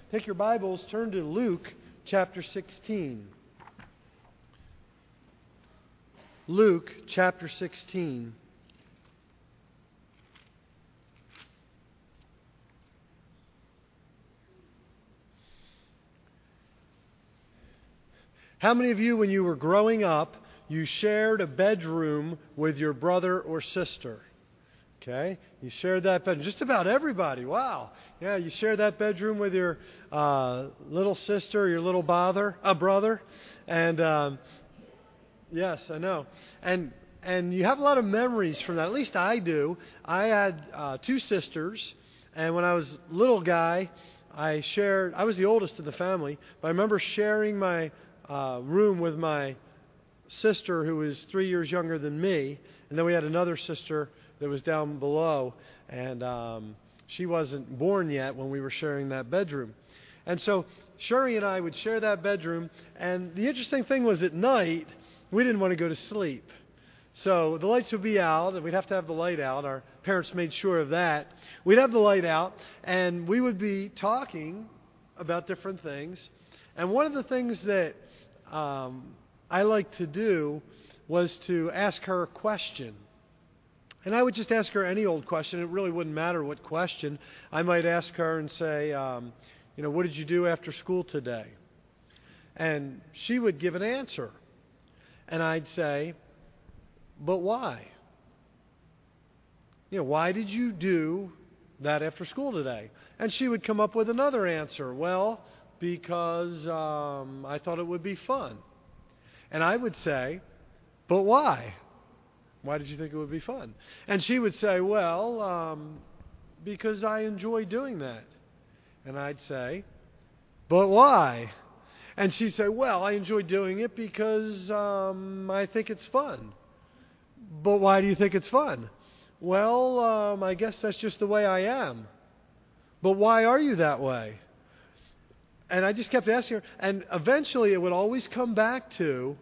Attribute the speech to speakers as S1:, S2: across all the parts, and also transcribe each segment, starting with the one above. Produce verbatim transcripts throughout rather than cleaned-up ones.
S1: take your Bibles, turn to Luke chapter sixteen. Luke chapter sixteen. How many of you, when you were growing up, you shared a bedroom with your brother or sister? Okay, you shared that bedroom. Just about everybody. Wow. Yeah, you shared that bedroom with your uh, little sister, your little bother, uh, brother, and um, yes, I know. And and you have a lot of memories from that. At least I do. I had uh, two sisters, and when I was a little guy, I shared. I was the oldest in the family, but I remember sharing my uh, room with my sister, who was three years younger than me, and then we had another sister that was down below, and um, she wasn't born yet when we were sharing that bedroom. And so Shuri and I would share that bedroom, and the interesting thing was at night, we didn't want to go to sleep. So the lights would be out, and we'd have to have the light out. Our parents made sure of that. We'd have the light out, and we would be talking about different things. And one of the things that um, I liked to do was to ask her a question. And I would just ask her any old question. It really wouldn't matter what question. I might ask her and say, um, you know, what did you do after school today? And she would give an answer. And I'd say, but why? You know, why did you do that after school today? And she would come up with another answer. Well, because um, I thought it would be fun. And I would say, but why? Why did you think it would be fun? And she would say, well, um, because I enjoy doing that. And I'd say, but why? And she'd say, well, I enjoy doing it because um, I think it's fun. But why do you think it's fun? Well, um, I guess that's just the way I am. But why are you that way? And I just kept asking her. And eventually it would always come back to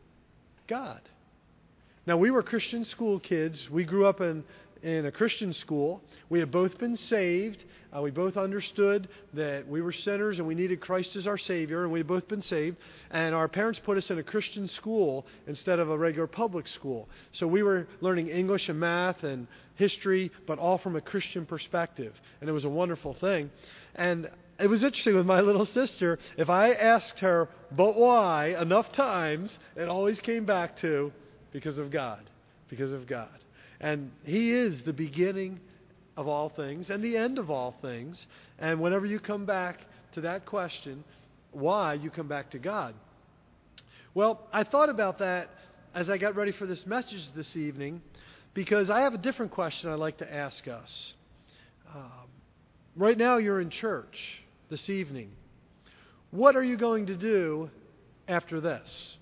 S1: God. Now, we were Christian school kids. We grew up in, in a Christian school. We had both been saved. Uh, we both understood that we were sinners and we needed Christ as our Savior, and we had both been saved. And our parents put us in a Christian school instead of a regular public school. So we were learning English and math and history, but all from a Christian perspective. And it was a wonderful thing. And it was interesting with my little sister. If I asked her, but why, enough times, it always came back to, because of God. Because of God. And He is the beginning of all things and the end of all things. And whenever you come back to that question, why, you come back to God. Well, I thought about that as I got ready for this message this evening, because I have a different question I'd like to ask us. Um, right now you're in church this evening. What are you going to do after this?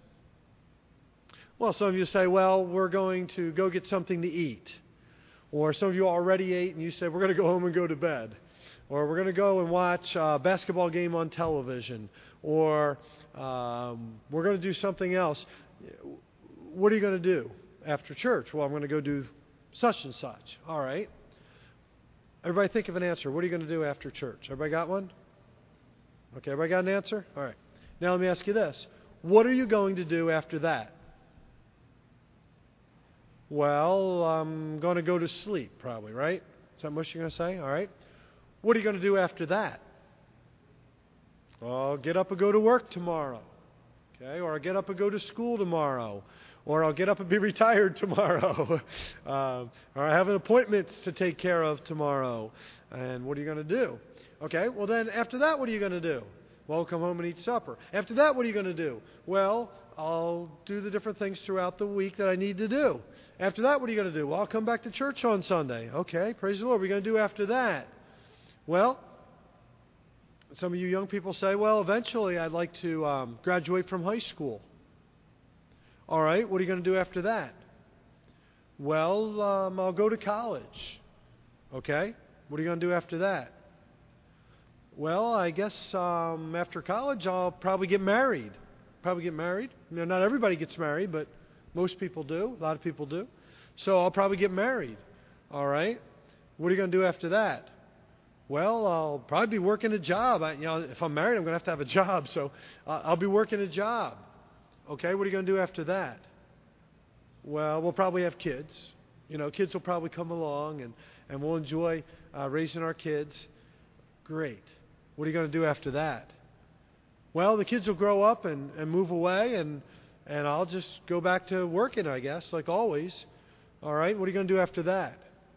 S1: Well, some of you say, well, we're going to go get something to eat. Or some of you already ate and you say, we're going to go home and go to bed. Or we're going to go and watch a basketball game on television. Or um, we're going to do something else. What are you going to do after church? Well, I'm going to go do such and such. All right. Everybody think of an answer. What are you going to do after church? Everybody got one? Okay, everybody got an answer? All right. Now let me ask you this. What are you going to do after that? Well, I'm going to go to sleep, probably, right? Is that what you're going to say? All right. What are you going to do after that? Well, I'll get up and go to work tomorrow. Okay, or I'll get up and go to school tomorrow. Or I'll get up and be retired tomorrow. um, or I have an appointment to take care of tomorrow. And what are you going to do? Okay, well then after that, what are you going to do? Well, I'll come home and eat supper. After that, what are you going to do? Well, I'll do the different things throughout the week that I need to do. After that, what are you going to do? Well, I'll come back to church on Sunday. Okay, praise the Lord. What are you going to do after that? Well, some of you young people say, well, eventually I'd like to um, graduate from high school. All right, what are you going to do after that? Well, um, I'll go to college. Okay, what are you going to do after that? Well, I guess um, after college I'll probably get married. Probably get married. You know, not everybody gets married, but most people do. A lot of people do. So I'll probably get married. All right. What are you going to do after that? Well, I'll probably be working a job. I, you know, if I'm married, I'm going to have to have a job, so uh, I'll be working a job. Okay, what are you going to do after that? Well, we'll probably have kids. You know, kids will probably come along, and, and we'll enjoy uh, raising our kids. Great. What are you going to do after that? Well, the kids will grow up and, and move away, and, and I'll just go back to working, I guess, like always. All right, what are you going to do after that?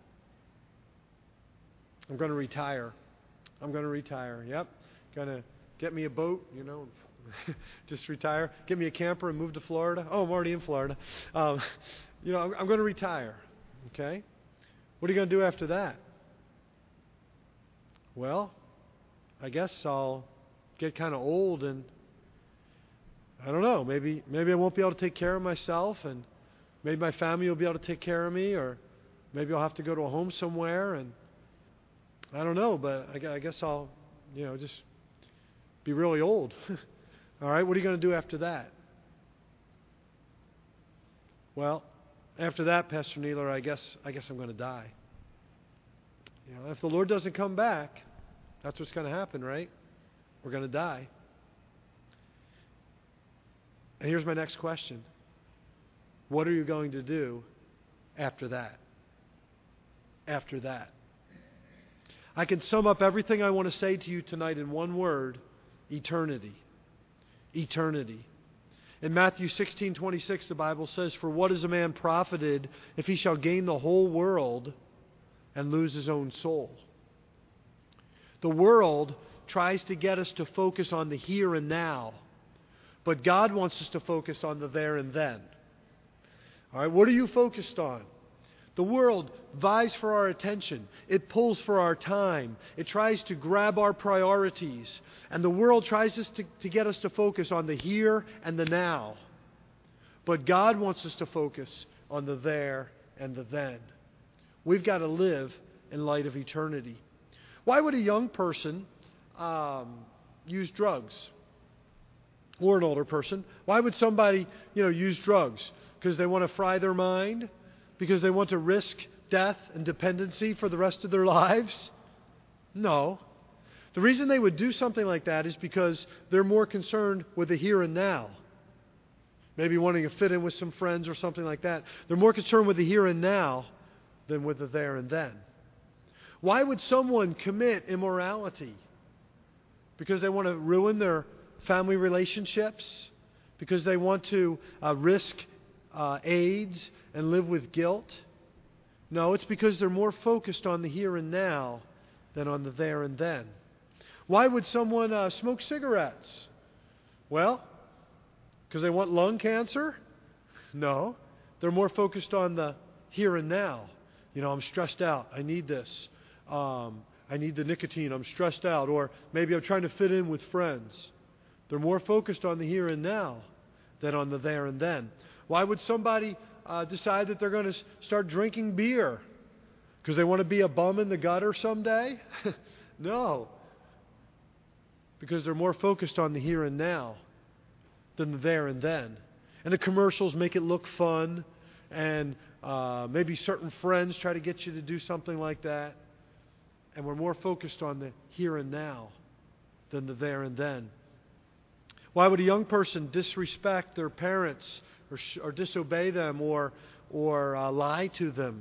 S1: I'm going to retire. I'm going to retire. Yep. Going to get me a boat, you know, just retire. Get me a camper and move to Florida. Oh, I'm already in Florida. Um, you know, I'm, I'm going to retire. Okay? What are you going to do after that? Well, I guess I'll get kind of old, and I don't know, maybe maybe I won't be able to take care of myself, and maybe my family will be able to take care of me, or maybe I'll have to go to a home somewhere, and I don't know, but I, I guess I'll, you know, just be really old. All right, what are you going to do after that? Well, after that, Pastor Neeler, I guess I guess I'm going to die. You know, if the Lord doesn't come back, that's what's going to happen, right? We're going to die. And here's my next question. What are you going to do after that? After that. I can sum up everything I want to say to you tonight in one word: eternity. Eternity. In Matthew sixteen twenty-six, the Bible says, "For what is a man profited if he shall gain the whole world and lose his own soul?" The world tries to get us to focus on the here and now, but God wants us to focus on the there and then. All right, what are you focused on? The world vies for our attention. It pulls for our time. It tries to grab our priorities. And the world tries us to, to get us to focus on the here and the now. But God wants us to focus on the there and the then. We've got to live in light of eternity. Why would a young person um, use drugs? Or an older person? Why would somebody, you know, use drugs? Because they want to fry their mind? Because they want to risk death and dependency for the rest of their lives? No. The reason they would do something like that is because they're more concerned with the here and now. Maybe wanting to fit in with some friends or something like that. They're more concerned with the here and now than with the there and then. Why would someone commit immorality? Because they want to ruin their family relationships? Because they want to uh, risk uh, AIDS and live with guilt? No, it's because they're more focused on the here and now than on the there and then. Why would someone uh, smoke cigarettes? Well, because they want lung cancer? No, they're more focused on the here and now. You know, I'm stressed out. I need this. Um, I need the nicotine. I'm stressed out. Or maybe I'm trying to fit in with friends. They're more focused on the here and now than on the there and then. Why would somebody uh, decide that they're going to start drinking beer? Because they want to be a bum in the gutter someday? No. Because they're more focused on the here and now than the there and then. And the commercials make it look fun, and uh, maybe certain friends try to get you to do something like that. And we're more focused on the here and now than the there and then. Why would a young person disrespect their parents or, sh- or disobey them or, or uh, lie to them?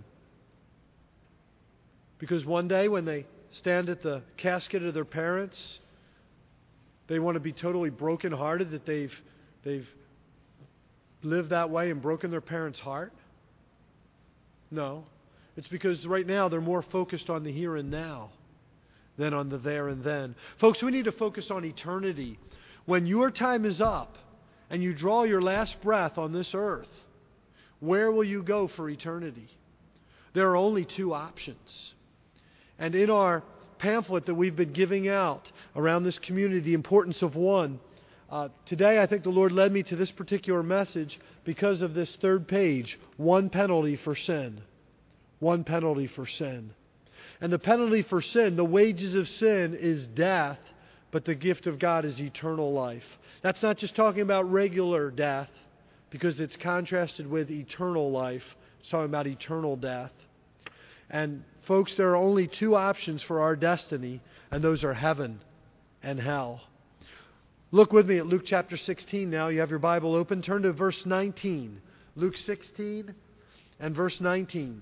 S1: Because one day when they stand at the casket of their parents, they want to be totally brokenhearted that they've, they've lived that way and broken their parents' heart? No. It's because right now they're more focused on the here and now than on the there and then. Folks, we need to focus on eternity. When your time is up and you draw your last breath on this earth, where will you go for eternity? There are only two options. And in our pamphlet that we've been giving out around this community, The Importance of One, uh, today I think the Lord led me to this particular message because of this third page, One Penalty for Sin. One penalty for sin. And the penalty for sin, the wages of sin is death, but the gift of God is eternal life. That's not just talking about regular death, because it's contrasted with eternal life. It's talking about eternal death. And Folks, there are only two options for our destiny, and those are heaven and hell. Look with me at Luke chapter sixteen now. You have your Bible open. Turn to verse nineteen. Luke sixteen and verse nineteen.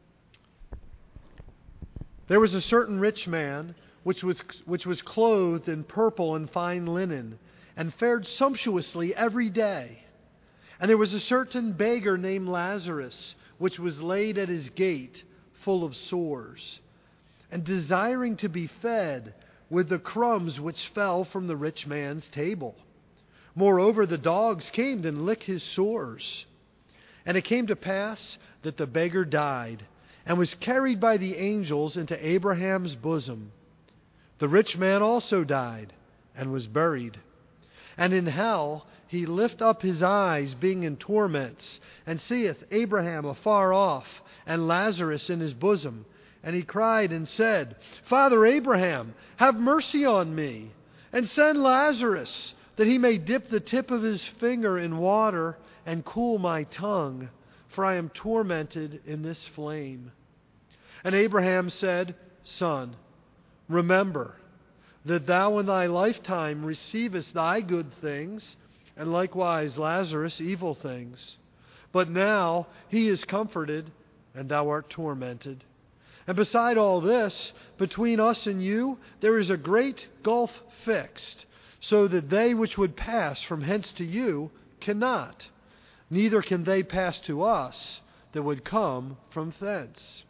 S1: There was a certain rich man which was, which was clothed in purple and fine linen, and fared sumptuously every day. And there was a certain beggar named Lazarus, which was laid at his gate, full of sores, and desiring to be fed with the crumbs which fell from the rich man's table. Moreover, the dogs came and licked his sores. And it came to pass that the beggar died, and was carried by the angels into Abraham's bosom. The rich man also died, and was buried. And in hell he lift up his eyes, being in torments, and seeth Abraham afar off, and Lazarus in his bosom. And he cried and said, Father Abraham, have mercy on me, and send Lazarus, that he may dip the tip of his finger in water, and cool my tongue, for I am tormented in this flame. And Abraham said, Son, remember that thou in thy lifetime receivest thy good things, and likewise Lazarus evil things. But now he is comforted, and thou art tormented. And beside all this, between us and you, there is a great gulf fixed, so that they which would pass from hence to you cannot, neither can they pass to us that would come from thence.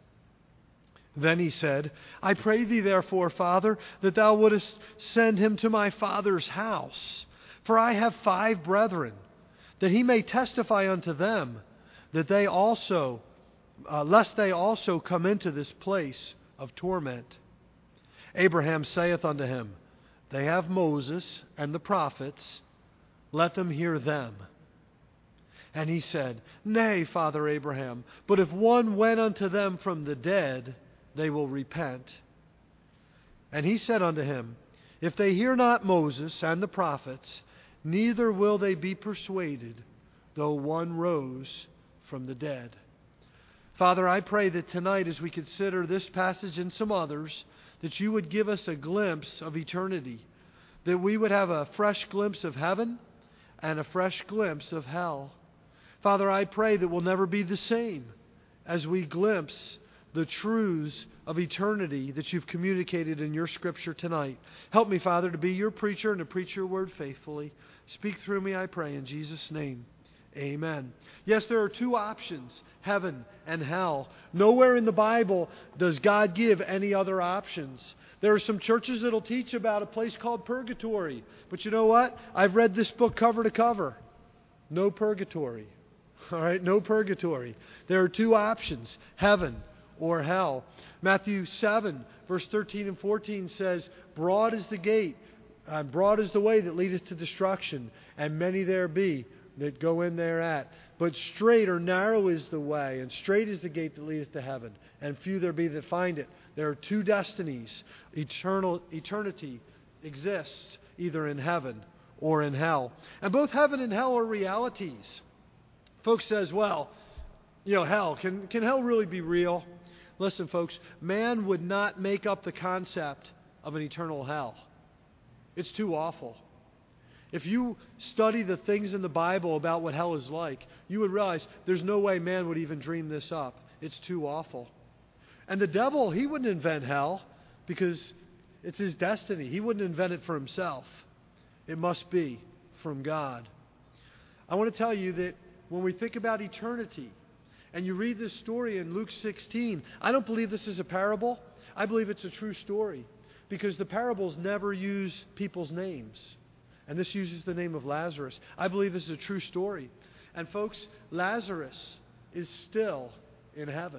S1: Then he said, I pray thee therefore, Father, that thou wouldest send him to my father's house. For I have five brethren, that he may testify unto them, that they also, uh, lest they also come into this place of torment. Abraham saith unto him, They have Moses and the prophets, let them hear them. And he said, Nay, Father Abraham, but if one went unto them from the dead, they will repent. And he said unto him, If they hear not Moses and the prophets, neither will they be persuaded, though one rose from the dead. Father, I pray that tonight as we consider this passage and some others, that you would give us a glimpse of eternity, that we would have a fresh glimpse of heaven and a fresh glimpse of hell. Father, I pray that we'll never be the same as we glimpse the truths of eternity that you've communicated in your Scripture tonight. Help me, Father, to be your preacher and to preach your word faithfully. Speak through me, I pray, in Jesus' name. Amen. Yes, there are two options, heaven and hell. Nowhere in the Bible does God give any other options. There are some churches that will teach about a place called purgatory. But you know what? I've read this book cover to cover. No purgatory. All right, no purgatory. There are two options, heaven or hell. Matthew seven, verse thirteen and fourteen says, Broad is the gate, uh, broad is the way that leadeth to destruction, and many there be that go in thereat. But straight or narrow is the way, and straight is the gate that leadeth to heaven, and few there be that find it. There are two destinies. Eternal eternity exists either in heaven or in hell. And both heaven and hell are realities. Folks says, well, you know, hell, can, can hell really be real? Listen, folks, man would not make up the concept of an eternal hell. It's too awful. If you study the things in the Bible about what hell is like, you would realize there's no way man would even dream this up. It's too awful. And the devil, he wouldn't invent hell because it's his destiny. He wouldn't invent it for himself. It must be from God. I want to tell you that when we think about eternity, and you read this story in Luke sixteen, I don't believe this is a parable. I believe it's a true story because the parables never use people's names. And this uses the name of Lazarus. I believe this is a true story. And folks, Lazarus is still in heaven.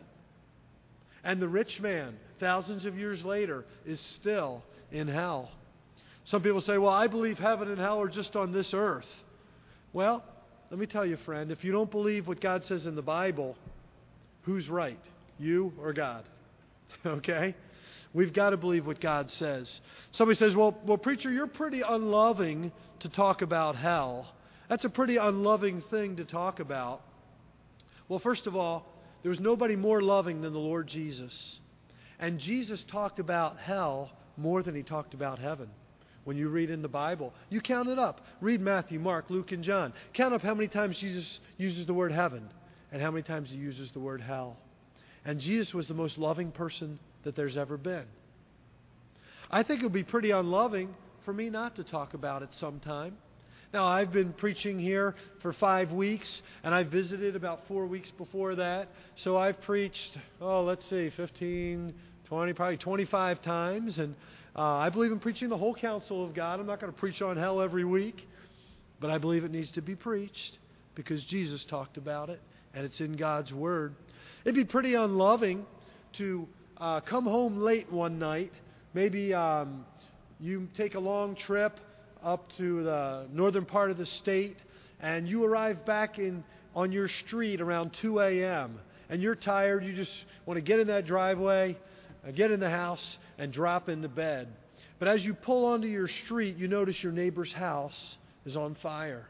S1: And the rich man, thousands of years later, is still in hell. Some people say, well, I believe heaven and hell are just on this earth. Well, let me tell you, friend, if you don't believe what God says in the Bible, who's right? You or God? Okay? We've got to believe what God says. Somebody says, well, well, preacher, you're pretty unloving to talk about hell. That's a pretty unloving thing to talk about. Well, first of all, there was nobody more loving than the Lord Jesus. And Jesus talked about hell more than he talked about heaven. When you read in the Bible, you count it up. Read Matthew, Mark, Luke, and John. Count up how many times Jesus uses the word heaven and how many times he uses the word hell. And Jesus was the most loving person that there's ever been. I think it would be pretty unloving for me not to talk about it sometime. Now, I've been preaching here for five weeks, and I visited about four weeks before that. So I've preached, oh, let's see, fifteen, twenty, probably twenty-five times. And uh, I believe in preaching the whole counsel of God. I'm not going to preach on hell every week, but I believe it needs to be preached because Jesus talked about it, and it's in God's Word. It'd be pretty unloving to uh, come home late one night. Maybe um, you take a long trip up to the northern part of the state, and you arrive back in on your street around two a.m., and you're tired. You just want to get in that driveway, uh, get in the house, and drop into bed. But as you pull onto your street, you notice your neighbor's house is on fire.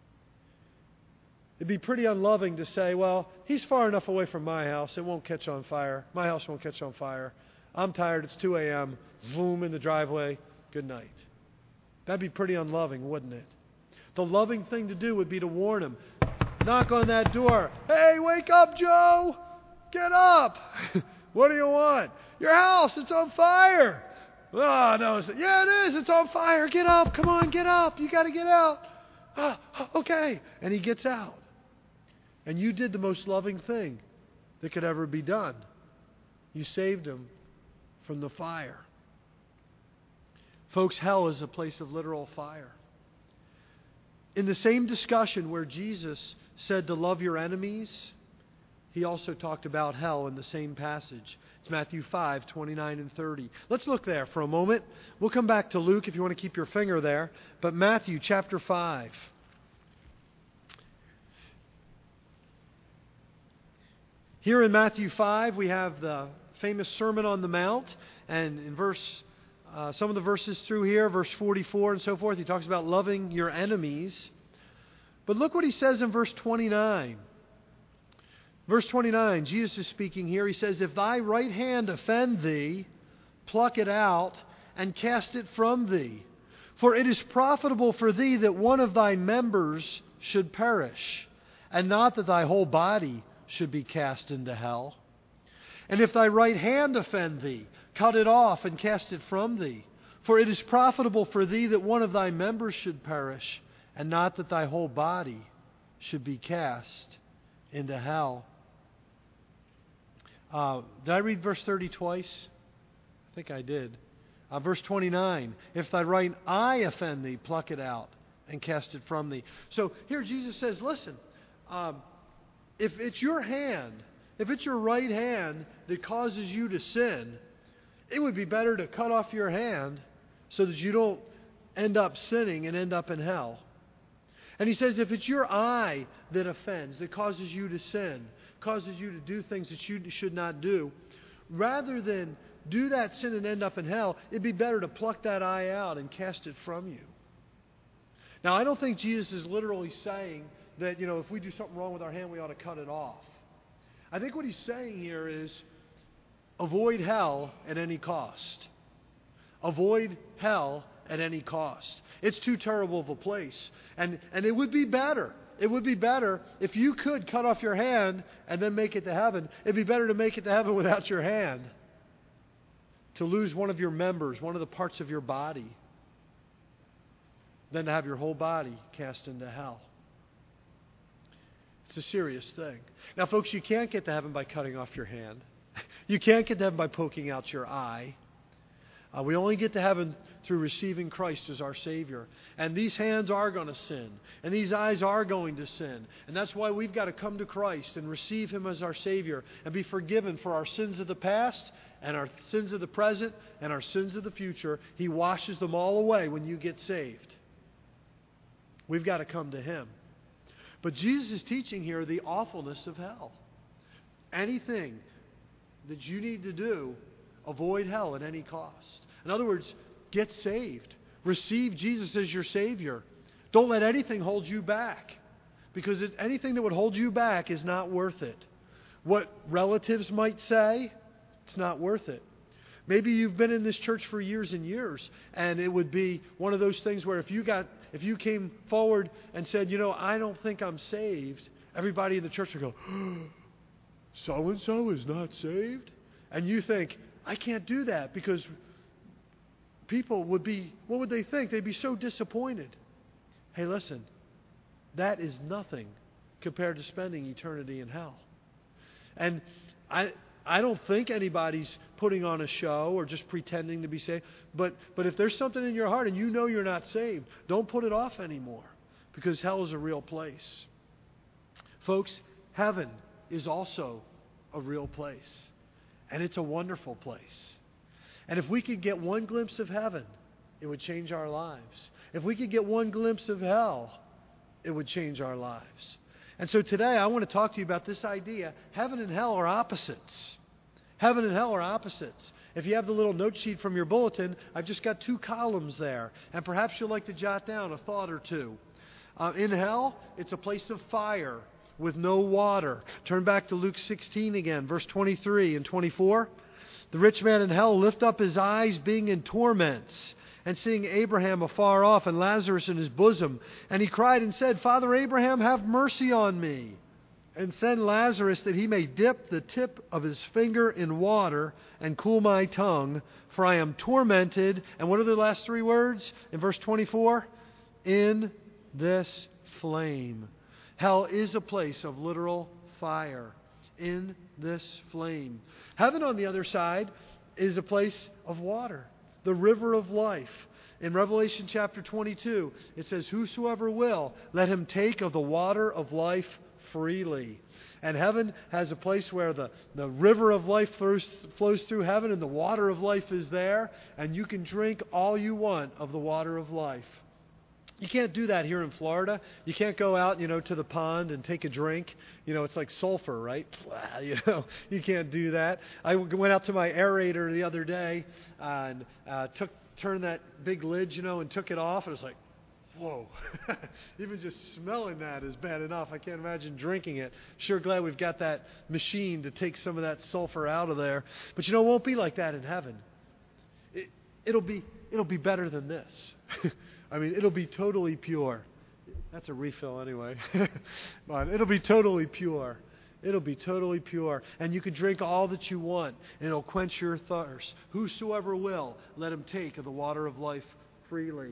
S1: It'd be pretty unloving to say, well, he's far enough away from my house, it won't catch on fire. My house won't catch on fire. I'm tired, it's two a.m., boom, in the driveway, good night. That'd be pretty unloving, wouldn't it? The loving thing to do would be to warn him. Knock on that door. Hey, wake up, Joe! Get up! What do you want? Your house, it's on fire! Oh, no. It's, yeah, it is. It's on fire. Get up. Come on, get up. You got to get out. Ah, okay. And he gets out. And you did the most loving thing that could ever be done. You saved him from the fire. Folks, hell is a place of literal fire. In the same discussion where Jesus said to love your enemies, he also talked about hell in the same passage. It's Matthew five, twenty-nine and thirty. Let's look there for a moment. We'll come back to Luke if you want to keep your finger there. But Matthew chapter five. Here in Matthew five, we have the famous Sermon on the Mount. And in verse, uh, some of the verses through here, verse forty-four and so forth, he talks about loving your enemies. But look what he says in verse twenty-nine. Verse twenty-nine, Jesus is speaking here. He says, if thy right hand offend thee, pluck it out and cast it from thee. For it is profitable for thee that one of thy members should perish, and not that thy whole body should be cast into hell. And if thy right hand offend thee, cut it off and cast it from thee. For it is profitable for thee that one of thy members should perish, and not that thy whole body should be cast into hell. Uh, did I read verse thirty twice? I think I did. Uh, verse twenty-nine, if thy right eye offend thee, pluck it out and cast it from thee. So here Jesus says, listen, um, if it's your hand, if it's your right hand that causes you to sin, it would be better to cut off your hand so that you don't end up sinning and end up in hell. And he says, if it's your eye that offends, that causes you to sin, causes you to do things that you should not do, rather than do that sin and end up in hell, it'd be better to pluck that eye out and cast it from you. Now, I don't think Jesus is literally saying that, you know, if we do something wrong with our hand, we ought to cut it off. I think what he's saying here is avoid hell at any cost. Avoid hell at any cost. It's too terrible of a place. And, and it would be better. It would be better if you could cut off your hand and then make it to heaven. It'd be better to make it to heaven without your hand. To lose one of your members, one of the parts of your body, than to have your whole body cast into hell. It's a serious thing. Now, folks, you can't get to heaven by cutting off your hand. You can't get to heaven by poking out your eye. Uh, we only get to heaven through receiving Christ as our Savior. And these hands are going to sin. And these eyes are going to sin. And that's why we've got to come to Christ and receive Him as our Savior and be forgiven for our sins of the past and our sins of the present and our sins of the future. He washes them all away when you get saved. We've got to come to Him. But Jesus is teaching here the awfulness of hell. Anything that you need to do, avoid hell at any cost. In other words, get saved. Receive Jesus as your Savior. Don't let anything hold you back. Because it, anything that would hold you back is not worth it. What relatives might say, it's not worth it. Maybe you've been in this church for years and years, and it would be one of those things where if you got, if you came forward and said, you know, I don't think I'm saved, everybody in the church would go, so-and-so is not saved? And you think, I can't do that because people would be, what would they think? They'd be so disappointed. Hey, listen, that is nothing compared to spending eternity in hell. And I I don't think anybody's putting on a show or just pretending to be saved. But but if there's something in your heart and you know you're not saved, don't put it off anymore, because hell is a real place. Folks, heaven is also a real place. And it's a wonderful place. And if we could get one glimpse of heaven, it would change our lives. If we could get one glimpse of hell, it would change our lives. And so today I want to talk to you about this idea. Heaven and hell are opposites. Heaven and hell are opposites. If you have the little note sheet from your bulletin, I've just got two columns there. And perhaps you'll like to jot down a thought or two. Uh, in hell, it's a place of fire with no water. Turn back to Luke sixteen again, verse twenty-three and twenty-four. The rich man in hell lift up his eyes, being in torments, and seeing Abraham afar off and Lazarus in his bosom. And he cried and said, Father Abraham, have mercy on me, and send Lazarus that he may dip the tip of his finger in water and cool my tongue, for I am tormented. And what are the last three words in verse twenty-four? In this flame. Hell is a place of literal fire. In this flame. Heaven, on the other side, is a place of water. The river of life. In Revelation chapter twenty-two, it says, whosoever will, let him take of the water of life freely. And heaven has a place where the, the river of life flows, flows through heaven, and the water of life is there, and you can drink all you want of the water of life. You can't do that here in Florida. You can't go out, you know, to the pond and take a drink. You know, it's like sulfur, right? You know, you can't do that. I went out to my aerator the other day and uh, took turned that big lid, you know, and took it off. And it was like, whoa. Even just smelling that is bad enough. I can't imagine drinking it. Sure glad we've got that machine to take some of that sulfur out of there. But you know, it won't be like that in heaven. It, it'll be it'll be better than this. I mean, it'll be totally pure. That's a refill anyway. But it'll be totally pure. It'll be totally pure. And you can drink all that you want, and it'll quench your thirst. Whosoever will, let him take of the water of life freely.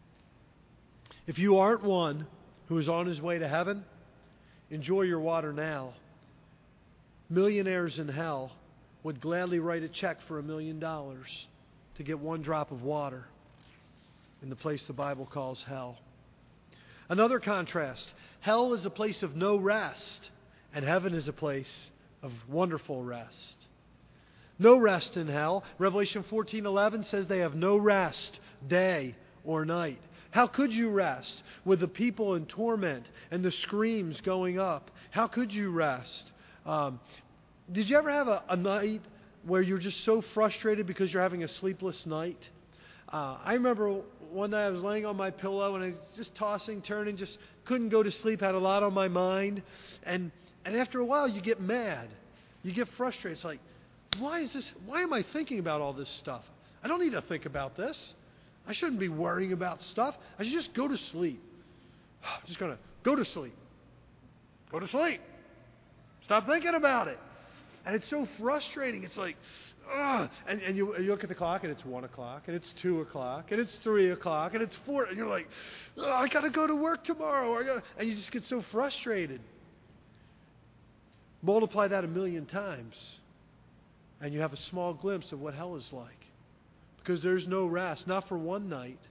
S1: If you aren't one who is on his way to heaven, enjoy your water now. Millionaires in hell would gladly write a check for a million dollars to get one drop of water in the place the Bible calls hell. Another contrast. Hell is a place of no rest, and heaven is a place of wonderful rest. No rest in hell. Revelation fourteen eleven says they have no rest, day or night. How could you rest with the people in torment and the screams going up? How could you rest? Um, did you ever have a, a night where you're just so frustrated because you're having a sleepless night? Uh, I remember one night I was laying on my pillow and I was just tossing, turning, just couldn't go to sleep, had a lot on my mind. And and after a while you get mad. You get frustrated. It's like, why is this, why am I thinking about all this stuff? I don't need to think about this. I shouldn't be worrying about stuff. I should just go to sleep. I'm just going to go to sleep. Go to sleep. Stop thinking about it. And it's so frustrating. It's like, ugh. And, and you, you look at the clock, and it's one o'clock, and it's two o'clock, and it's three o'clock, and it's four. And you're like, oh, I got to go to work tomorrow. I gotta, and you just get so frustrated. Multiply that a million times, and you have a small glimpse of what hell is like. Because there's no rest, not for one night,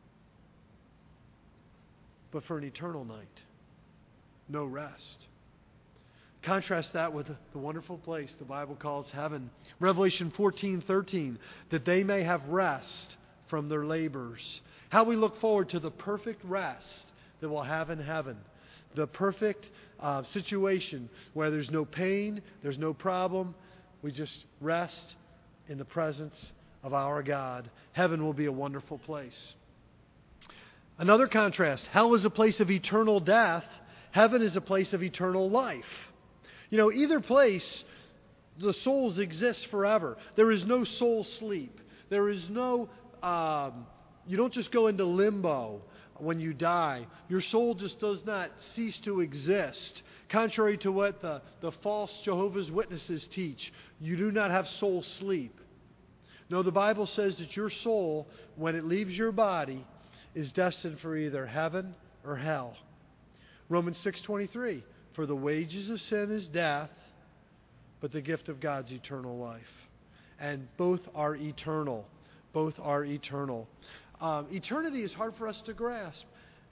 S1: but for an eternal night. No rest. Contrast that with the wonderful place the Bible calls heaven. Revelation fourteen thirteen, that they may have rest from their labors. How we look forward to the perfect rest that we'll have in heaven. The perfect uh, situation where there's no pain, there's no problem. We just rest in the presence of our God. Heaven will be a wonderful place. Another contrast. Hell is a place of eternal death. Heaven is a place of eternal life. You know, either place The souls exist forever. There is no soul sleep. There is no, um, you don't just go into limbo when you die. Your soul just does not cease to exist. Contrary to what the, the false Jehovah's Witnesses teach, you do not have soul sleep. No, the Bible says that your soul, when it leaves your body, is destined for either heaven or hell. Romans six twenty-three, for the wages of sin is death, but the gift of God's eternal life. And both are eternal. Both are eternal. Um, eternity is hard for us to grasp.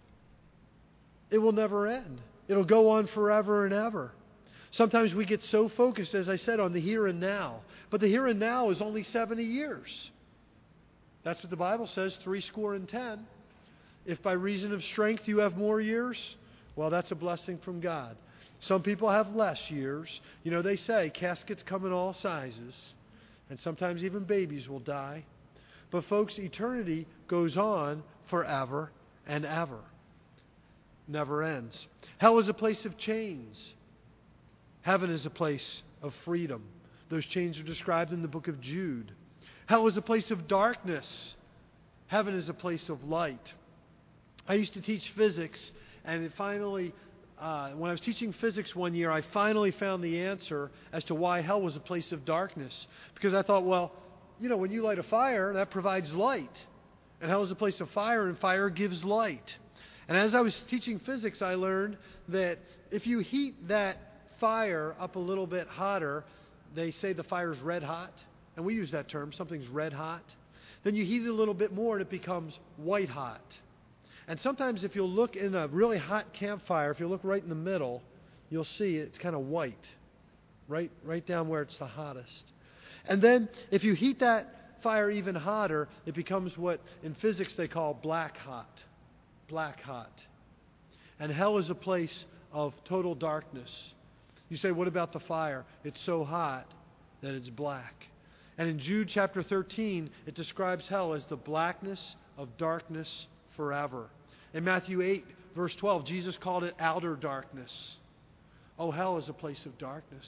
S1: It will never end. It'll go on forever and ever. Sometimes we get so focused, as I said, on the here and now. But the here and now is only seventy years. That's what the Bible says, three score and ten. If by reason of strength you have more years, well, that's a blessing from God. Some people have less years. You know, they say caskets come in all sizes. And sometimes even babies will die. But folks, eternity goes on forever and ever. Never ends. Hell is a place of chains. Heaven is a place of freedom. Those chains are described in the book of Jude. Hell is a place of darkness. Heaven is a place of light. I used to teach physics, and it finally, uh, when I was teaching physics one year, I finally found the answer as to why hell was a place of darkness. Because I thought, well, you know, when you light a fire, that provides light. And hell is a place of fire, and fire gives light. And as I was teaching physics, I learned that if you heat that fire up a little bit hotter, they say the fire's red hot. And we use that term, something's red hot. Then you heat it a little bit more and it becomes white hot. And sometimes if you'll look in a really hot campfire, if you look right in the middle, you'll see it's kind of white. Right, right down where it's the hottest. And then if you heat that fire even hotter, it becomes what in physics they call black hot. Black hot. And hell is a place of total darkness. You say, what about the fire? It's so hot that it's black. And in Jude chapter thirteen, it describes hell as the blackness of darkness forever. In Matthew eight, verse twelve, Jesus called it outer darkness. Oh, hell is a place of darkness.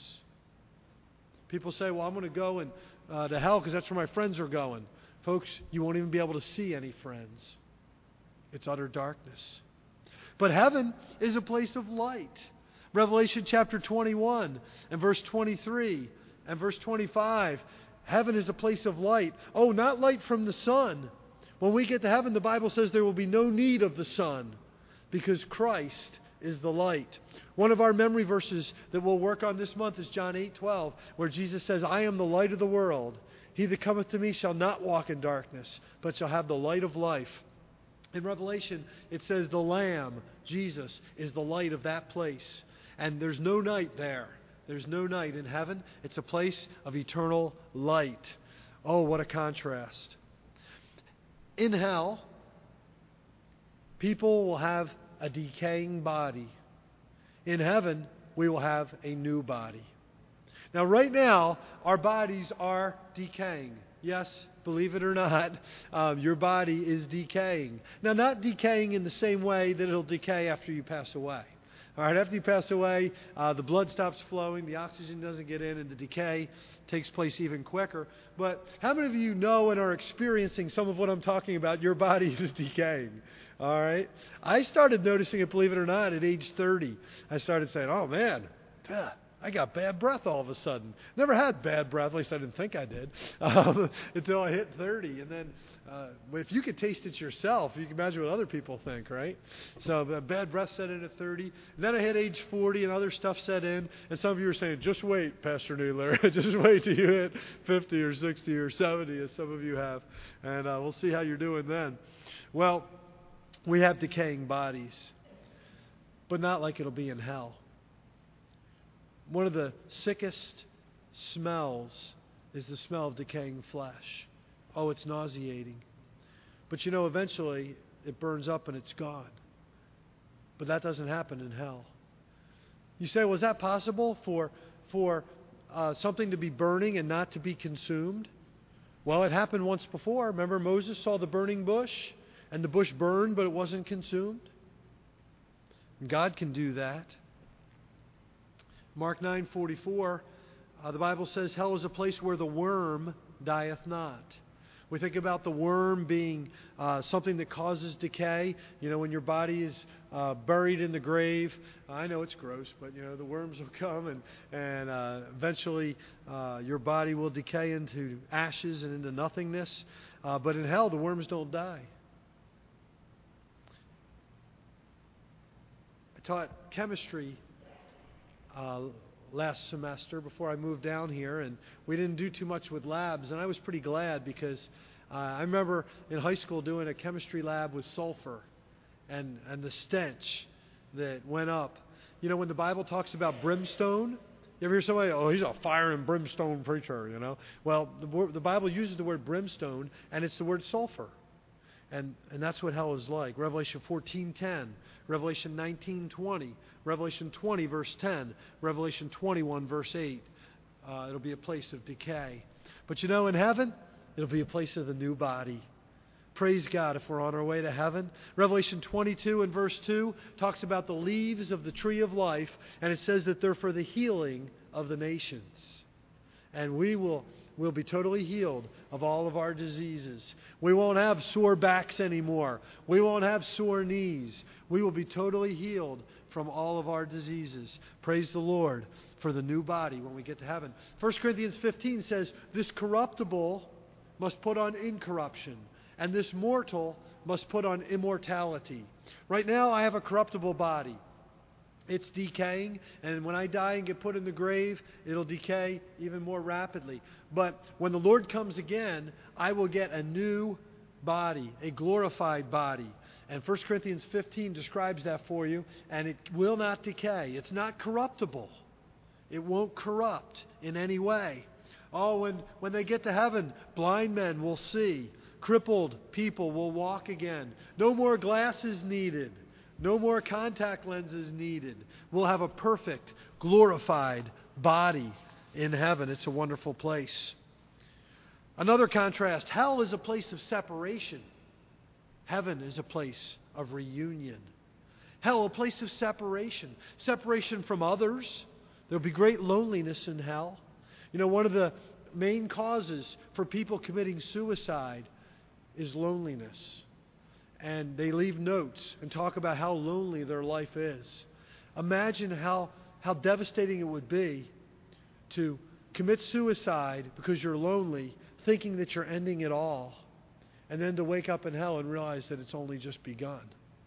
S1: People say, well, I'm going to go and, uh, to hell because that's where my friends are going. Folks, you won't even be able to see any friends. It's utter darkness. But heaven is a place of light. Revelation chapter twenty-one and verse twenty-three and verse twenty-five. Heaven is a place of light. Oh, not light from the sun. When we get to heaven, the Bible says there will be no need of the sun because Christ is the light. One of our memory verses that we'll work on this month is John eight twelve, where Jesus says, I am the light of the world. He that cometh to me shall not walk in darkness, but shall have the light of life. In Revelation, it says the Lamb, Jesus, is the light of that place. And there's no night there. There's no night in heaven. It's a place of eternal light. Oh, what a contrast. In hell, people will have a decaying body. In heaven, we will have a new body. Now, right now, our bodies are decaying. Yes, believe it or not, um, your body is decaying. Now, not decaying in the same way that it'll decay after you pass away. All right, after you pass away, uh, the blood stops flowing, the oxygen doesn't get in, and the decay takes place even quicker. But how many of you know and are experiencing some of what I'm talking about? Your body is decaying. All right? I started noticing it, believe it or not, at age thirty. I started saying, oh, man, I got bad breath all of a sudden. Never had bad breath, at least I didn't think I did, um, until I hit thirty. And then uh, if you could taste it yourself, you can imagine what other people think, right? So the bad breath set in at thirty. And then I hit age forty and other stuff set in. And some of you are saying, just wait, Pastor Needler. Just wait till you hit fifty or sixty or seventy, as some of you have. And uh, we'll see how you're doing then. Well, we have decaying bodies, but not like it'll be in hell. One of the sickest smells is the smell of decaying flesh. Oh, it's nauseating. But you know, eventually it burns up and it's gone. But that doesn't happen in hell. You say, was that possible for, for uh, something to be burning and not to be consumed? Well, it happened once before. Remember, Moses saw the burning bush and the bush burned, but it wasn't consumed? And God can do that. Mark nine forty-four, Uh, the Bible says hell is a place where the worm dieth not. We think about the worm being uh, something that causes decay. You know, when your body is uh, buried in the grave, I know it's gross, but, you know, the worms will come and, and uh, eventually uh, your body will decay into ashes and into nothingness. Uh, but in hell, the worms don't die. I taught chemistry uh, last semester before I moved down here, and we didn't do too much with labs, and I was pretty glad because uh, I remember in high school doing a chemistry lab with sulfur and, and the stench that went up. You know, when the Bible talks about brimstone, you ever hear somebody, oh, he's a fire and brimstone preacher, you know? Well, the, the Bible uses the word brimstone, and it's the word sulfur. And, and that's what hell is like. Revelation fourteen ten, Revelation nineteen twenty, Revelation twenty verse ten, Revelation twenty-one verse eight. Uh, it'll be a place of decay. But you know, in heaven, it'll be a place of the new body. Praise God if we're on our way to heaven. Revelation twenty-two and verse two talks about the leaves of the tree of life, and it says that they're for the healing of the nations. And we will we'll be totally healed of all of our diseases. We won't have sore backs anymore. We won't have sore knees. We will be totally healed from all of our diseases. Praise the Lord for the new body when we get to heaven. First Corinthians fifteen says, this corruptible must put on incorruption, and this mortal must put on immortality. Right now I have a corruptible body. It's decaying, and when I die and get put in the grave, it'll decay even more rapidly. But when the Lord comes again, I will get a new body, a glorified body. And First Corinthians fifteen describes that for you, and it will not decay. It's not corruptible. It won't corrupt in any way. Oh, when, when they get to heaven, blind men will see. Crippled people will walk again. No more glasses needed. No more contact lenses needed. We'll have a perfect, glorified body in heaven. It's a wonderful place. Another contrast, hell is a place of separation. Heaven is a place of reunion. Hell, a place of separation. Separation from others. There'll be great loneliness in hell. You know, one of the main causes for people committing suicide is loneliness. And they leave notes and talk about how lonely their life is. Imagine how, how devastating it would be to commit suicide because you're lonely, thinking that you're ending it all, and then to wake up in hell and realize that it's only just begun.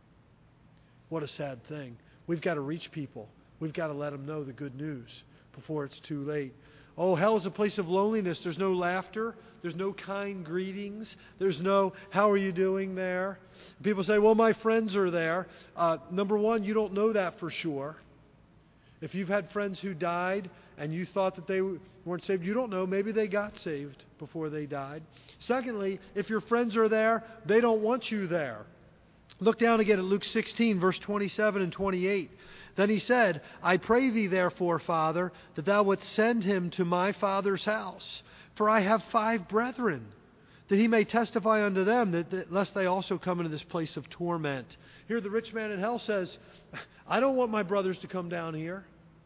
S1: What a sad thing. We've got to reach people. We've got to let them know the good news before it's too late. Oh, hell is a place of loneliness. There's no laughter. There's no kind greetings. There's no, how are you doing there? People say, well, my friends are there. Uh, number one, you don't know that for sure. If you've had friends who died and you thought that they weren't saved, you don't know. Maybe they got saved before they died. Secondly, if your friends are there, they don't want you there. Look down again at Luke sixteen, verse twenty-seven and twenty-eight. Then he said, I pray thee therefore, Father, that thou wouldst send him to my father's house. For I have five brethren, that he may testify unto them, that, that lest they also come into this place of torment. Here the rich man in hell says, I don't want my brothers to come down here.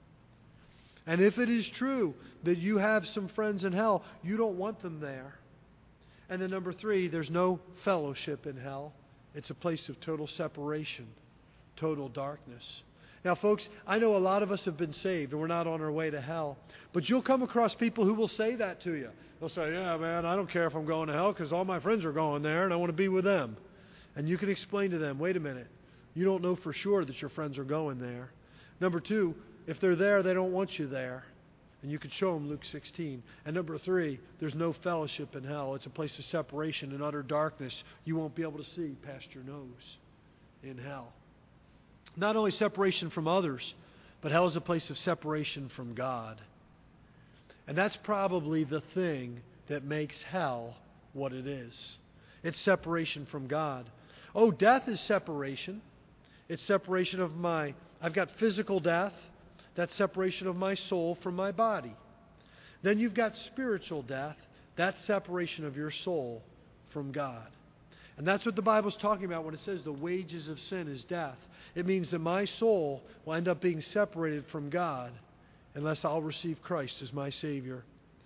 S1: And if it is true that you have some friends in hell, you don't want them there. And then number three, there's no fellowship in hell. It's a place of total separation, total darkness. Now, folks, I know a lot of us have been saved and we're not on our way to hell. But you'll come across people who will say that to you. They'll say, yeah, man, I don't care if I'm going to hell because all my friends are going there and I want to be with them. And you can explain to them, wait a minute, you don't know for sure that your friends are going there. Number two, if they're there, they don't want you there. And you can show them Luke sixteen. And number three, there's no fellowship in hell. It's a place of separation and utter darkness. You won't be able to see past your nose in hell. Not only separation from others, but hell is a place of separation from God. And that's probably the thing that makes hell what it is. It's separation from God. Oh, death is separation. It's separation of my, I've got physical death. That's separation of my soul from my body. Then you've got spiritual death. That's separation of your soul from God. And that's what the Bible's talking about when it says the wages of sin is death. It means that my soul will end up being separated from God, unless I'll receive Christ as my Savior.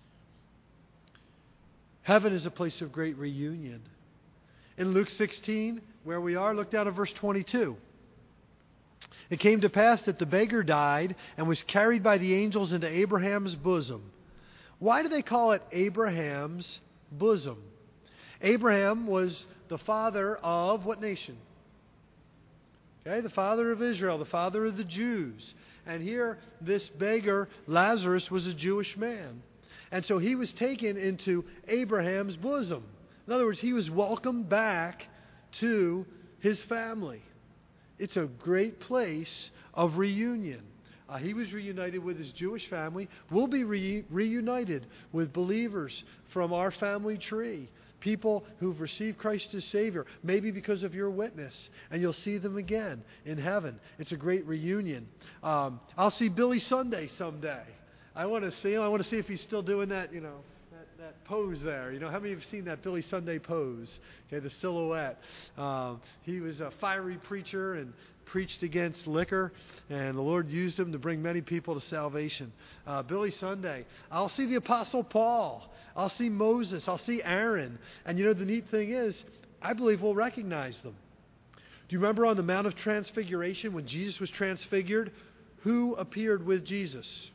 S1: Heaven is a place of great reunion. In Luke sixteen, where we are, look down at verse twenty-two. It came to pass that the beggar died and was carried by the angels into Abraham's bosom. Why do they call it Abraham's bosom? Abraham was the father of what nation? Okay, the father of Israel, the father of the Jews. And here, this beggar, Lazarus, was a Jewish man. And so he was taken into Abraham's bosom. In other words, he was welcomed back to his family. It's a great place of reunion. Uh, he was reunited with his Jewish family. We'll be re- reunited with believers from our family tree. People who've received Christ as Savior, maybe because of your witness. And you'll see them again in heaven. It's a great reunion. Um, I'll see Billy Sunday someday. I want to see him. I want to see if he's still doing that, you know, that, that pose there. You know, how many have seen that Billy Sunday pose? Okay, the silhouette. Um, he was a fiery preacher and preached against liquor, and the Lord used him to bring many people to salvation. Uh, Billy Sunday. I'll see the Apostle Paul. I'll see Moses. I'll see Aaron. And you know, the neat thing is, I believe we'll recognize them. Do you remember on the Mount of Transfiguration when Jesus was transfigured? Who appeared with Jesus?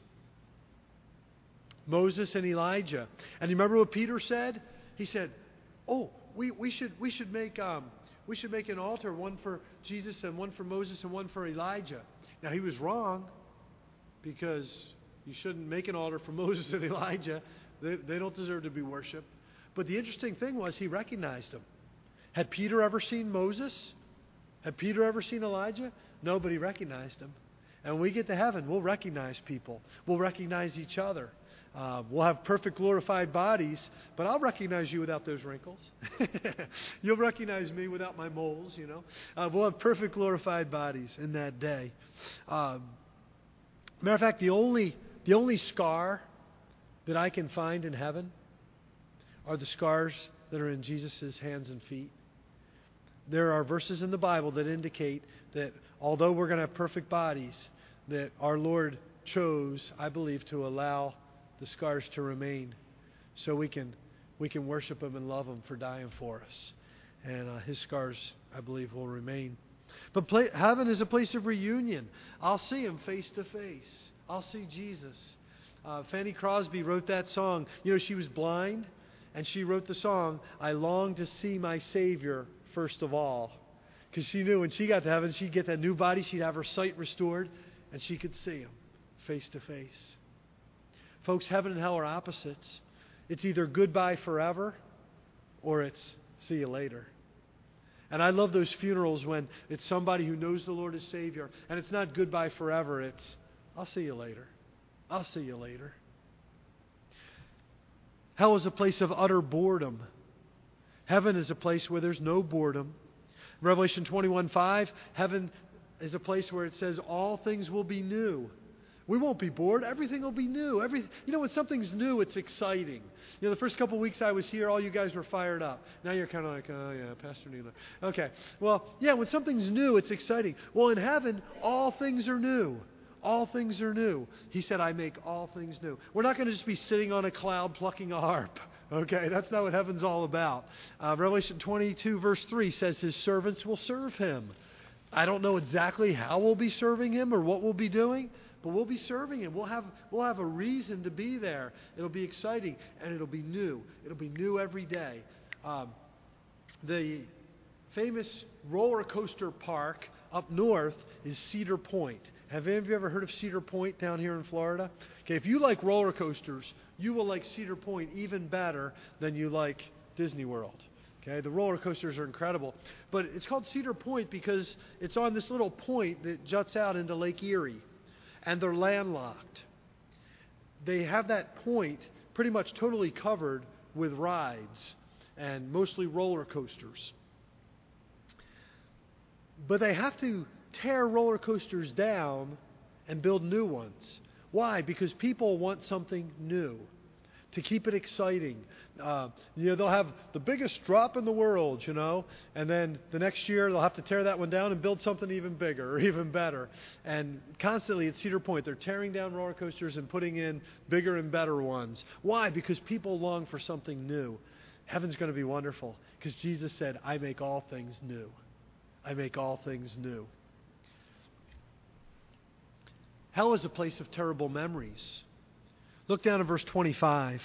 S1: Moses and Elijah. And you remember what Peter said? He said, "Oh, we, we should we should make um, we should make an altar, one for Jesus and one for Moses and one for Elijah." Now he was wrong, because you shouldn't make an altar for Moses and Elijah. They, they don't deserve to be worshipped. But the interesting thing was he recognized them. Had Peter ever seen Moses? Had Peter ever seen Elijah? Nobody recognized him. And when we get to heaven, we'll recognize people. We'll recognize each other. Uh, we'll have perfect glorified bodies, but I'll recognize you without those wrinkles. You'll recognize me without my moles, you know. Uh, we'll have perfect glorified bodies in that day. Um, matter of fact, the only the only scar that I can find in heaven are the scars that are in Jesus' hands and feet. There are verses in the Bible that indicate that although we're going to have perfect bodies, that our Lord chose, I believe, to allow the scars to remain so we can we can worship Him and love Him for dying for us. And uh, His scars, I believe, will remain. But play, heaven is a place of reunion. I'll see Him face to face. I'll see Jesus. Uh, Fanny Crosby wrote that song. You know, she was blind, and she wrote the song, "I long to see my Savior first of all." Because she knew when she got to heaven, she'd get that new body, she'd have her sight restored, and she could see Him face to face. Folks, heaven and hell are opposites. It's either goodbye forever, or it's see you later. And I love those funerals when it's somebody who knows the Lord as Savior, and it's not goodbye forever, it's I'll see you later. I'll see you later. Hell is a place of utter boredom. Heaven is a place where there's no boredom. Revelation twenty-one five, heaven is a place where it says all things will be new. We won't be bored. Everything will be new. Every, you know, when something's new, it's exciting. You know, the first couple of weeks I was here, all you guys were fired up. Now you're kind of like, oh yeah, Pastor Neela. Okay. Well, yeah, when something's new, it's exciting. Well, in heaven, all things are new. All things are new. He said, I make all things new. We're not going to just be sitting on a cloud plucking a harp. Okay, that's not what heaven's all about. Uh, Revelation twenty-two verse three says His servants will serve Him. I don't know exactly how we'll be serving Him or what we'll be doing, but we'll be serving Him. We'll have, we'll have a reason to be there. It'll be exciting, and it'll be new. It'll be new every day. Um, the famous roller coaster park up north is Cedar Point. Have any of you ever heard of Cedar Point down here in Florida? Okay, if you like roller coasters, you will like Cedar Point even better than you like Disney World. Okay, the roller coasters are incredible. But it's called Cedar Point because it's on this little point that juts out into Lake Erie. And they're landlocked. They have that point pretty much totally covered with rides and mostly roller coasters. But they have to tear roller coasters down and build new ones. Why? Because people want something new. to keep it exciting. Uh, you know, they'll have the biggest drop in the world, you know, and then the next year they'll have to tear that one down and build something even bigger or even better. And constantly at Cedar Point, they're tearing down roller coasters and putting in bigger and better ones. Why? Because people long for something new. Heaven's going to be wonderful because Jesus said, I make all things new. I make all things new. Hell is a place of terrible memories. Look down at verse twenty-five.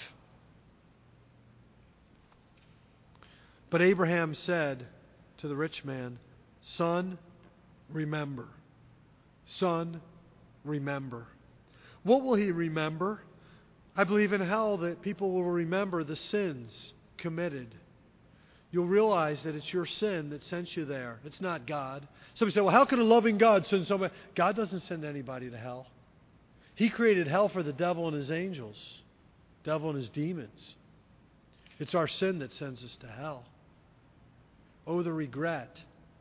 S1: But Abraham said to the rich man, Son, remember. Son, remember. What will he remember? I believe in hell that people will remember the sins committed. You'll realize that it's your sin that sent you there. It's not God. Somebody say, well, how can a loving God send somebody? God doesn't send anybody to hell. He created hell for the devil and his angels, devil and his demons. It's our sin that sends us to hell. Oh, the regret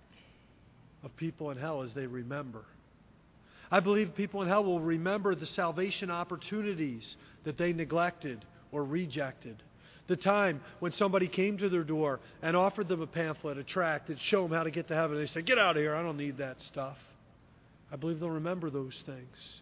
S1: of people in hell as they remember. I believe people in hell will remember the salvation opportunities that they neglected or rejected. The time when somebody came to their door and offered them a pamphlet, a tract that showed them how to get to heaven. They said, get out of here, I don't need that stuff. I believe they'll remember those things.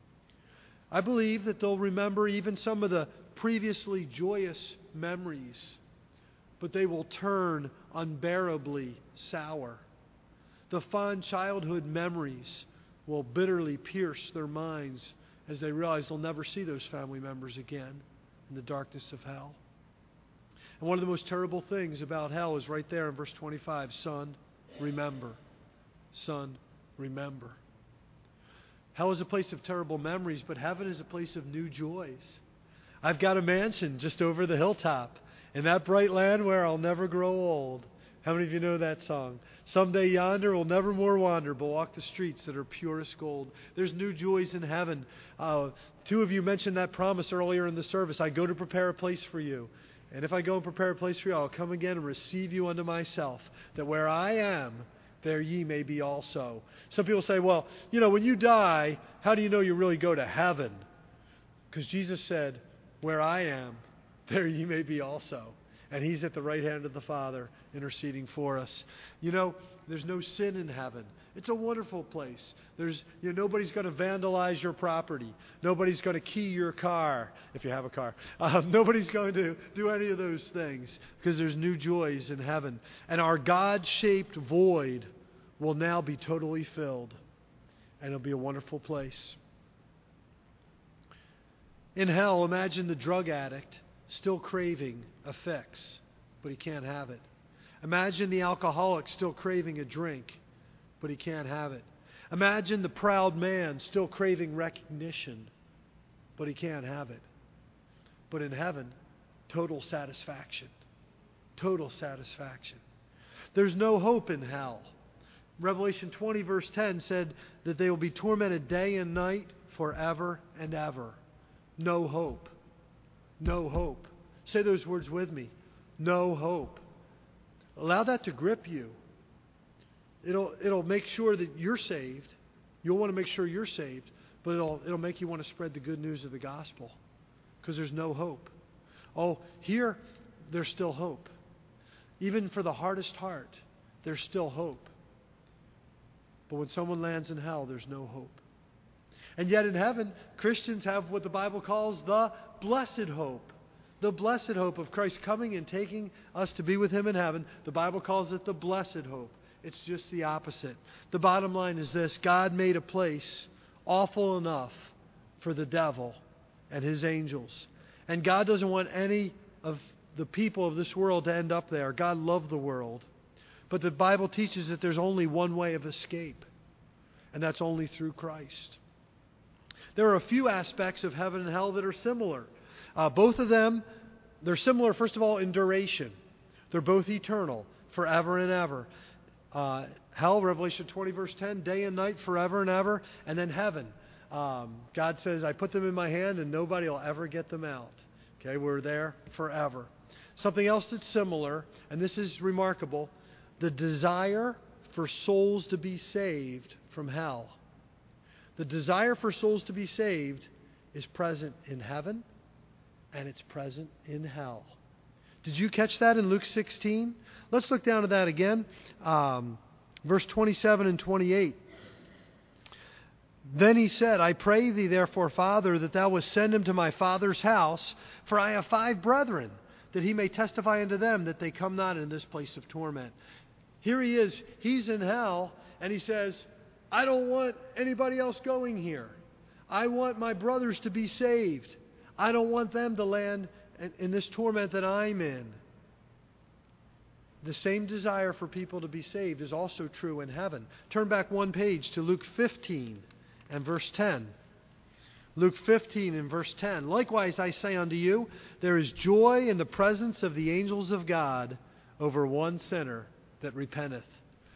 S1: I believe that they'll remember even some of the previously joyous memories, but they will turn unbearably sour. The fond childhood memories will bitterly pierce their minds as they realize they'll never see those family members again in the darkness of hell. And one of the most terrible things about hell is right there in verse twenty-five. Son, remember. Son, remember. Hell is a place of terrible memories, but heaven is a place of new joys. I've got a mansion just over the hilltop in that bright land where I'll never grow old. How many of you know that song? Someday yonder will never more wander, but walk the streets that are purest gold. There's new joys in heaven. Uh, two of you mentioned that promise earlier in the service. I go to prepare a place for you. And if I go and prepare a place for you, I'll come again and receive you unto myself, that where I am, there ye may be also. Some people say, well, you know, when you die, how do you know you really go to heaven? Because Jesus said, where I am, there ye may be also. And He's at the right hand of the Father interceding for us. You know, there's no sin in heaven. It's a wonderful place. There's, you know, nobody's going to vandalize your property. Nobody's going to key your car, if you have a car. Um, nobody's going to do any of those things because there's new joys in heaven. And our God-shaped void will now be totally filled. And it'll be a wonderful place. In hell, imagine the drug addict still craving a fix, but he can't have it. Imagine the alcoholic still craving a drink, but he can't have it. Imagine the proud man still craving recognition, but he can't have it. But in heaven, total satisfaction. Total satisfaction. There's no hope in hell. Revelation twenty verse ten said that they will be tormented day and night forever and ever. No hope. No hope. Say those words with me. No hope. Allow that to grip you. It'll it'll make sure that you're saved. You'll want to make sure you're saved, but it'll it'll make you want to spread the good news of the gospel because there's no hope. Oh, here there's still hope. Even for the hardest heart, there's still hope. But when someone lands in hell, there's no hope. And yet in heaven, Christians have what the Bible calls the blessed hope. The blessed hope of Christ coming and taking us to be with Him in heaven. The Bible calls it the blessed hope. It's just the opposite. The bottom line is this: God made a place awful enough for the devil and his angels. And God doesn't want any of the people of this world to end up there. God loved the world. But the Bible teaches that there's only one way of escape, and that's only through Christ. There are a few aspects of heaven and hell that are similar. Uh, both of them, they're similar, first of all, in duration. They're both eternal, forever and ever. Uh, hell, Revelation twenty, verse ten, day and night, forever and ever. And then heaven. Um, God says, I put them in my hand and nobody will ever get them out. Okay, we're there forever. Something else that's similar, and this is remarkable, the desire for souls to be saved from hell. The desire for souls to be saved is present in heaven and it's present in hell. Did you catch that in Luke sixteen? Let's look down at that again. Um, verse twenty-seven and twenty-eight. Then he said, I pray thee therefore, Father, that thou wouldst send him to my father's house, for I have five brethren, that he may testify unto them that they come not in this place of torment. Here he is, he's in hell, and he says, I don't want anybody else going here. I want my brothers to be saved. I don't want them to land in, in this torment that I'm in. The same desire for people to be saved is also true in heaven. Turn back one page to Luke fifteen and verse ten. Luke fifteen and verse ten. Likewise I say unto you, there is joy in the presence of the angels of God over one sinner that repenteth.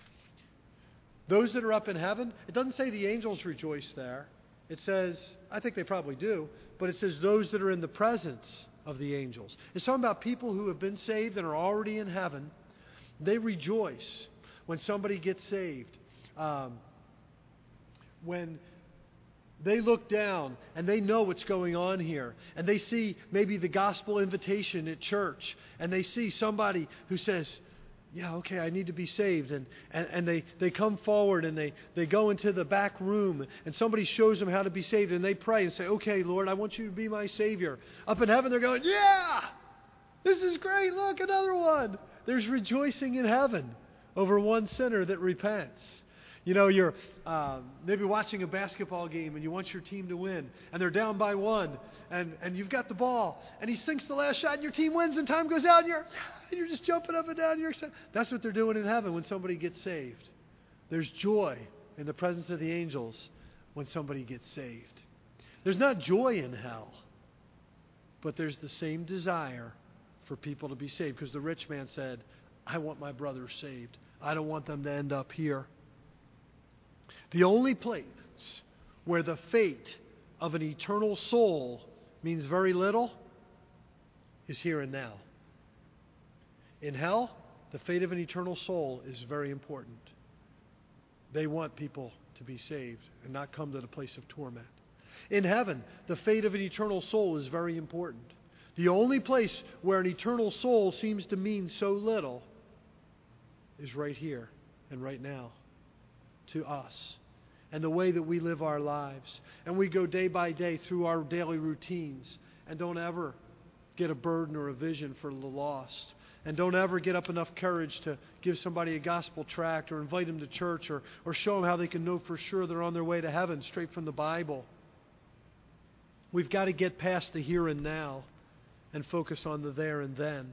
S1: Those that are up in heaven, it doesn't say the angels rejoice there. It says, I think they probably do, but it says those that are in the presence of the angels. It's talking about people who have been saved and are already in heaven. They rejoice when somebody gets saved. Um, when they look down and they know what's going on here, and they see maybe the gospel invitation at church, and they see somebody who says, yeah, okay, I need to be saved. And, and, and they, they come forward and they, they go into the back room and somebody shows them how to be saved, and they pray and say, okay, Lord, I want you to be my Savior. Up in heaven they're going, yeah, this is great, look, another one. There's rejoicing in heaven over one sinner that repents. You know, you're uh, maybe watching a basketball game and you want your team to win, and they're down by one, and, and you've got the ball, and he sinks the last shot and your team wins and time goes out and you're, and you're just jumping up and down. And you're excited. That's what they're doing in heaven when somebody gets saved. There's joy in the presence of the angels when somebody gets saved. There's not joy in hell, but there's the same desire for people to be saved, because the rich man said, I want my brothers saved. I don't want them to end up here. The only place where the fate of an eternal soul means very little is here and now. In hell, the fate of an eternal soul is very important. They want people to be saved and not come to the place of torment. In heaven, the fate of an eternal soul is very important. The only place where an eternal soul seems to mean so little is right here and right now to us and the way that we live our lives. And we go day by day through our daily routines and don't ever get a burden or a vision for the lost. And don't ever get up enough courage to give somebody a gospel tract or invite them to church or, or show them how they can know for sure they're on their way to heaven straight from the Bible. We've got to get past the here and now and focus on the there and then.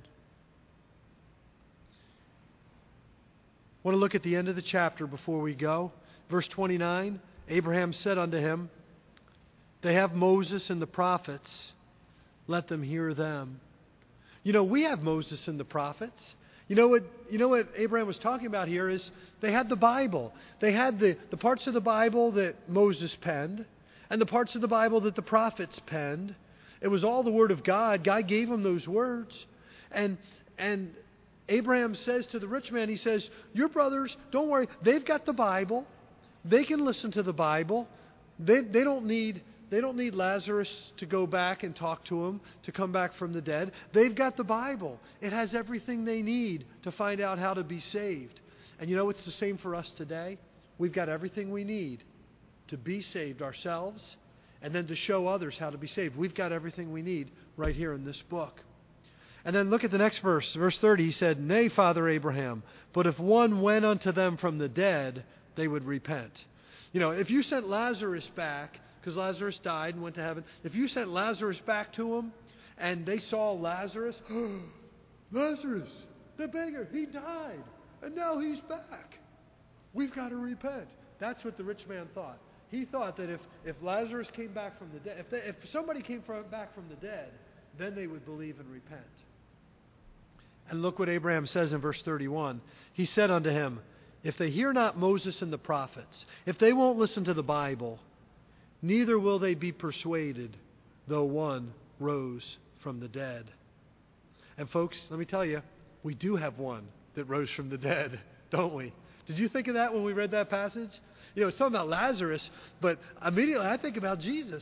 S1: I want to look at the end of the chapter before we go. Verse twenty-nine, Abraham said unto him, they have Moses and the prophets, let them hear them. You know, we have Moses and the prophets. You know what, you know what Abraham was talking about here is they had the Bible. They had the, the parts of the Bible that Moses penned and the parts of the Bible that the prophets penned. It was all the Word of God. God gave them those words. And and Abraham says to the rich man, he says, your brothers, don't worry, they've got the Bible. They can listen to the Bible. They they don't need they don't need Lazarus to go back and talk to him to come back from the dead. They've got the Bible. It has everything they need to find out how to be saved. And you know, it's the same for us today. We've got everything we need to be saved ourselves and then to show others how to be saved. We've got everything we need right here in this book. And then look at the next verse, verse thirty. He said, nay, Father Abraham, but if one went unto them from the dead, they would repent. You know, if you sent Lazarus back, because Lazarus died and went to heaven, if you sent Lazarus back to them and they saw Lazarus, Lazarus, the beggar, he died, and now he's back. We've got to repent. That's what the rich man thought. He thought that if, if Lazarus came back from the dead, if, they, if somebody came from, back from the dead, then they would believe and repent. And look what Abraham says in verse thirty-one. He said unto him, if they hear not Moses and the prophets, if they won't listen to the Bible, neither will they be persuaded, though one rose from the dead. And folks, let me tell you, we do have one that rose from the dead, don't we? Did you think of that when we read that passage? You know, it's talking about Lazarus, but immediately I think about Jesus.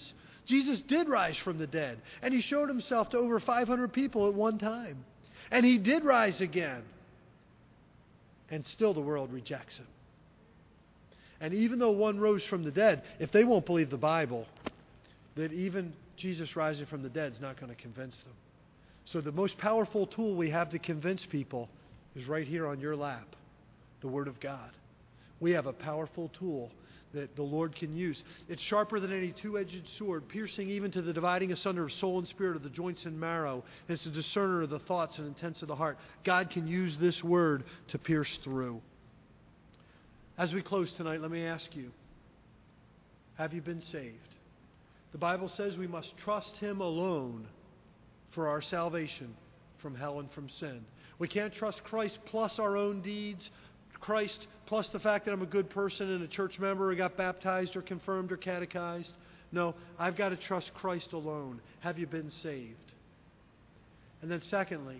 S1: Jesus did rise from the dead, and He showed Himself to over five hundred people at one time. And He did rise again. And still the world rejects Him. And even though one rose from the dead, if they won't believe the Bible, that even Jesus rising from the dead is not going to convince them. So the most powerful tool we have to convince people is right here on your lap, the Word of God. We have a powerful tool that the Lord can use. It's sharper than any two-edged sword, piercing even to the dividing asunder of soul and spirit, of the joints and marrow. It's a discerner of the thoughts and intents of the heart. God can use this Word to pierce through. As we close tonight, let me ask you, have you been saved? The Bible says we must trust Him alone for our salvation from hell and from sin. We can't trust Christ plus our own deeds, Christ plus the fact that I'm a good person and a church member or got baptized or confirmed or catechized. No, I've got to trust Christ alone. Have you been saved? And then secondly,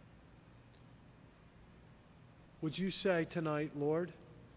S1: would you say tonight, Lord,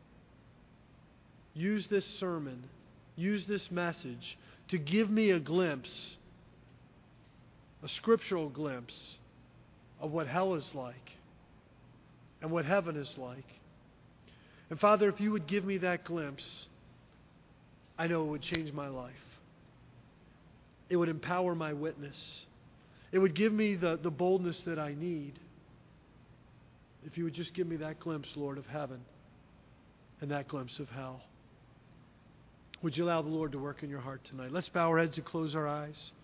S1: use this sermon, use this message to give me a glimpse, a scriptural glimpse of what hell is like and what heaven is like. And Father, if you would give me that glimpse, I know it would change my life. It would empower my witness. It would give me the, the boldness that I need. If you would just give me that glimpse, Lord, of heaven and that glimpse of hell. Would you allow the Lord to work in your heart tonight? Let's bow our heads and close our eyes.